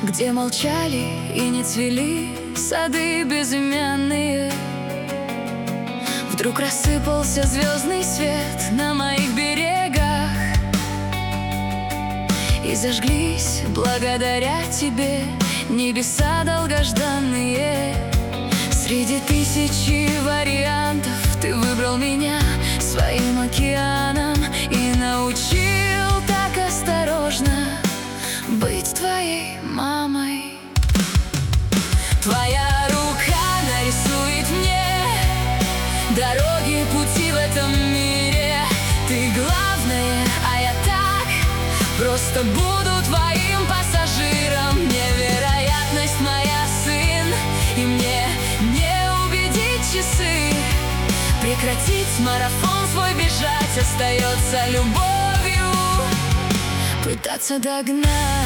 где молчали и не цвели сады безымянные. Вдруг рассыпался звездный свет на моих берегах, и зажглись благодаря тебе небеса долгожданные. Среди тысячи вариантов ты выбрал меня своим океаном и научил так осторожно быть твоей мамой. Твоя рука нарисует мне дороги, пути в этом мире. Ты главное, а я так просто буду твоим пассажиром. Невероятность моя, сын, и мне не убедить часы. Прекратить марафон свой бежать, остается любовью пытаться догнать.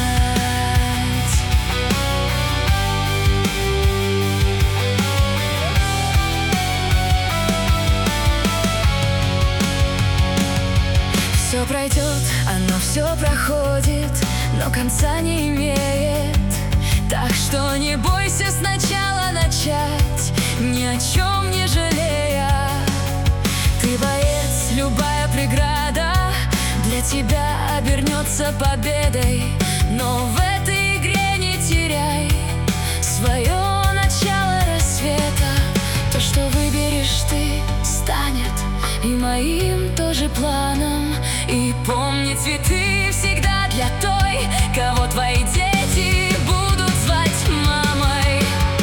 Все пройдет, оно все проходит, но конца не имеет. Так что не бойся сначала начать, ни о чем не жалея. Ты боец, любая преграда для тебя обернется победой. Но в этой игре не теряй свое начало рассвета. То, что выберешь ты, станет и моим тоже планом. И помни, цветы всегда для той, кого твои дети будут звать мамой.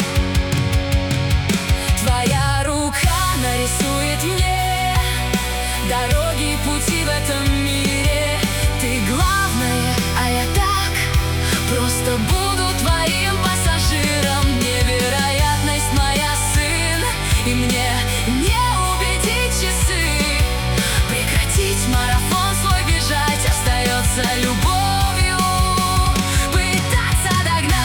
Твоя рука нарисует мне дороги, пути в этом мире. Ты главное, а я так просто буду твоим пассажиром. Невероятность моя, сын, и мне не убедить часы. Прекратить марафон свой бежать, остается любовью пытаться догнать.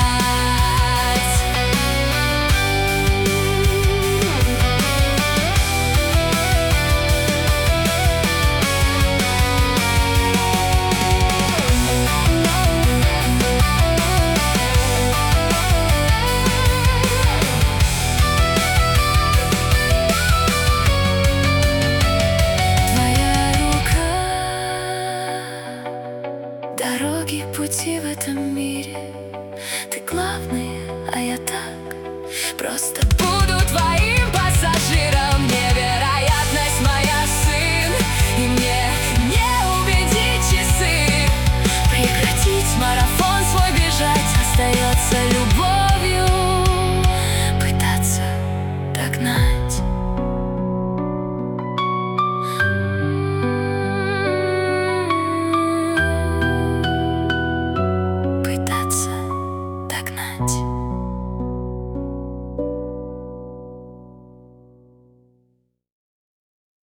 Дороги, пути в этом мире. Ты главное, а я так просто буду твоим пассажиром.